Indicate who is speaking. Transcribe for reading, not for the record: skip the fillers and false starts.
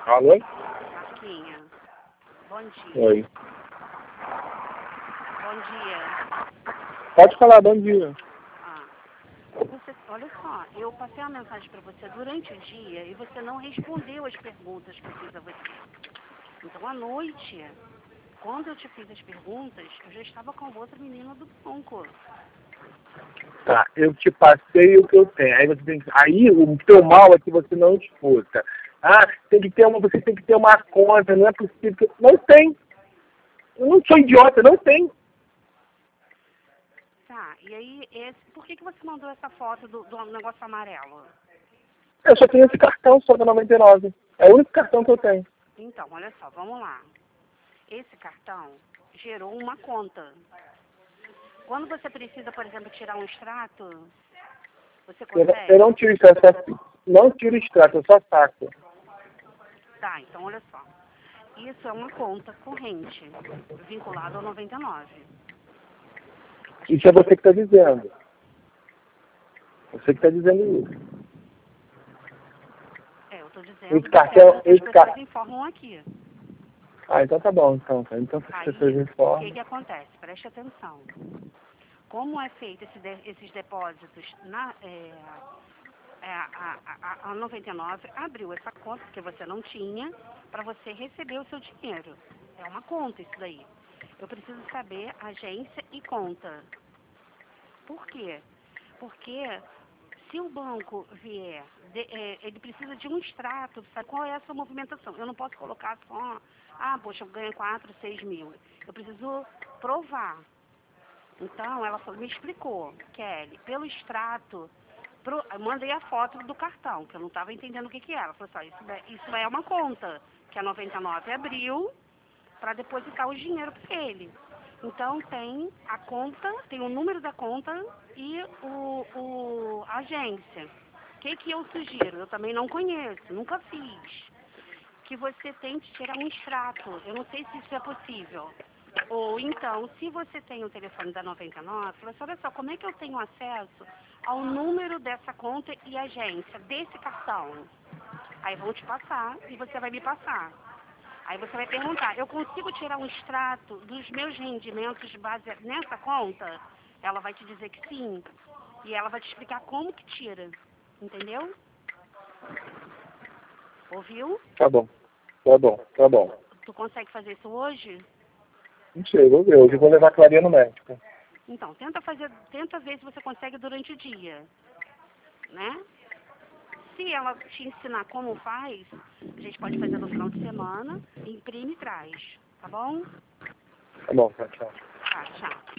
Speaker 1: Alô?
Speaker 2: Marquinha, bom dia.
Speaker 1: Oi.
Speaker 2: Bom dia.
Speaker 1: Pode falar, bom dia.
Speaker 2: Olha só, eu passei uma mensagem para você durante o dia e você não respondeu as perguntas que eu fiz a você. Então, à noite, quando eu te fiz as perguntas, eu já estava com outra menina do banco.
Speaker 1: Tá, eu te passei o que eu tenho. Aí, aí o teu mal é que você não escuta. Ah, você tem que ter uma conta, não é possível. Não tem. Eu não sou idiota, não tem.
Speaker 2: Tá, e aí, por que você mandou essa foto do negócio amarelo?
Speaker 1: Eu só tenho esse cartão, só da 99. É o único cartão que eu tenho.
Speaker 2: Então, olha só, vamos lá. Esse cartão gerou uma conta. Quando você precisa, por exemplo, tirar um extrato, você consegue?
Speaker 1: Eu não tiro extrato, não tiro extrato, eu só saco.
Speaker 2: Tá, então olha só. Isso é uma conta corrente, vinculada ao 99.
Speaker 1: Isso é você que está dizendo. Você que está dizendo isso.
Speaker 2: Eu estou dizendo
Speaker 1: Esse cartão,
Speaker 2: que as pessoas informam aqui.
Speaker 1: Ah, então tá bom, então. Então se as pessoas
Speaker 2: O
Speaker 1: informam.
Speaker 2: que acontece? Preste atenção. Como é feito esses depósitos a 99 abriu essa conta, porque você não tinha, para você receber o seu dinheiro. É uma conta isso daí. Eu preciso saber agência e conta. Por quê? Porque se o banco vier, ele precisa de um extrato, sabe qual é essa movimentação? Eu não posso colocar só, poxa, eu ganho 4, 6 mil. Eu preciso provar. Então, ela me explicou, Kelly, pelo extrato, eu mandei a foto do cartão, que eu não estava entendendo o que era. Ela falou assim, isso é uma conta que a 99 abriu para depositar o dinheiro para ele. Então, tem a conta, tem o número da conta e a agência. O que eu sugiro? Eu também não conheço, nunca fiz. Que você tente tirar um extrato. Eu não sei se isso é possível. Ou então, se você tem o telefone da 99, fala assim, olha só, como é que eu tenho acesso ao número dessa conta e agência desse cartão? Aí vão te passar e você vai me passar. Aí você vai perguntar, eu consigo tirar um extrato dos meus rendimentos baseados nessa conta? Ela vai te dizer que sim. E ela vai te explicar como que tira. Entendeu? Ouviu?
Speaker 1: Tá bom. Tá bom, tá bom.
Speaker 2: Tu consegue fazer isso hoje?
Speaker 1: Não sei, vou ver. Hoje eu vou levar a Clarinha no médico.
Speaker 2: Então, tenta ver se você consegue durante o dia, né? Se ela te ensinar como faz, a gente pode fazer no final de semana, imprime e traz, tá bom?
Speaker 1: Tá bom, tchau.
Speaker 2: Tá, tchau.